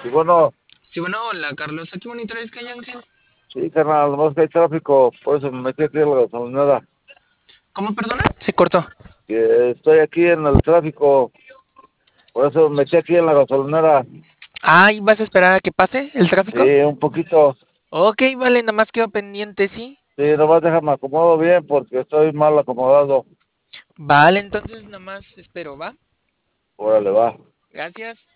Y bueno, Sí, bueno, hola Carlos, aquí monitores Calle Ángel. sí, carnal, nomás que hay tráfico, por eso me metí aquí a la gasolinera. ¿Cómo, perdona? Se cortó. Que estoy aquí en el tráfico, por eso me metí aquí en la gasolinera. Ay, ¿vas a esperar a que pase el Sí, tráfico? un poquito. Ok, vale, nada más quedo pendiente, ¿sí? Sí, nomás déjame acomodo bien porque estoy mal acomodado. Vale, entonces nada más espero, ¿va? Órale, va. Gracias.